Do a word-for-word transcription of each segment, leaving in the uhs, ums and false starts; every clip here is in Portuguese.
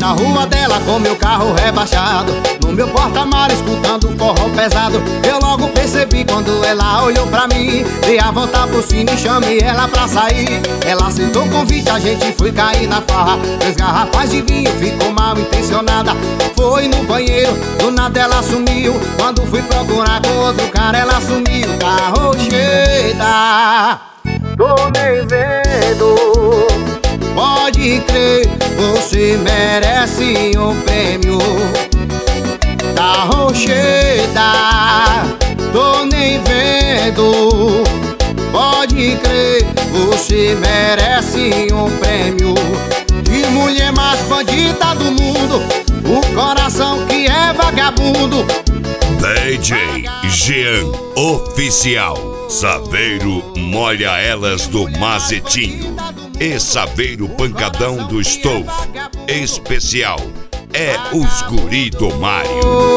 na rua dela com meu carro rebaixado, no meu porta-malas escutando forró pesado. Eu logo percebi quando ela olhou pra mim, dei a volta por cima e chamei ela pra sair. Ela aceitou o convite, a gente foi cair na farra. Três garrafas de vinho, ficou mal intencionada. Foi no banheiro, do nada ela sumiu. Quando fui procurar com outro cara, ela sumiu. Carro cheia, tô nem vendo. Pode crer, você merece um prêmio. Tá rocheda, tô nem vendo. Pode crer, você merece um prêmio. De mulher mais bandida do mundo, o coração que é vagabundo. D J Jean Oficial. Saveiro Molha Elas do Mazetinho e Saveiro Pancadão do Stove. Especial é os guri do Mário.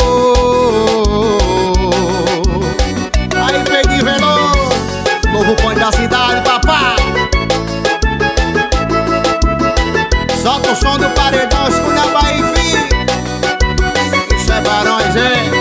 Aí, Pedro Veloso, novo ponto da cidade, papai. Solta o som do paredão, escuta a Bahia, filho. Isso é Barões, hein?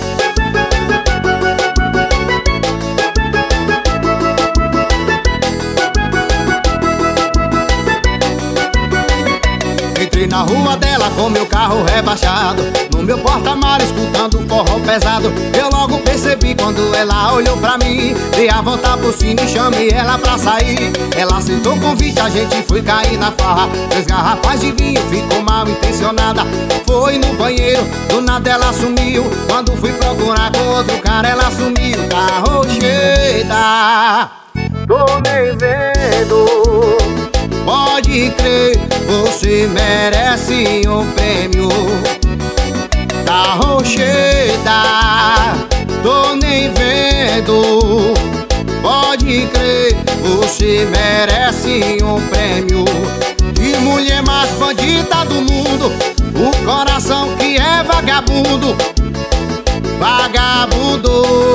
Entrei na rua dela com meu carro rebaixado, no meu porta-malas escutando forró pesado. Eu logo percebi quando ela olhou pra mim, dei a volta por cima e chamei ela pra sair. Ela aceitou o convite, a gente foi cair na farra. Três garrafas de vinho, ficou mal intencionada. Foi no banheiro, do nada ela sumiu. Quando fui procurar com outro cara, ela sumiu. Carro cheia, tô nem vendo. Pode crer, você merece um prêmio. Tá rocheda, tô nem vendo. Pode crer, você merece um prêmio. De mulher mais bandida do mundo, o coração que é vagabundo. Vagabundo.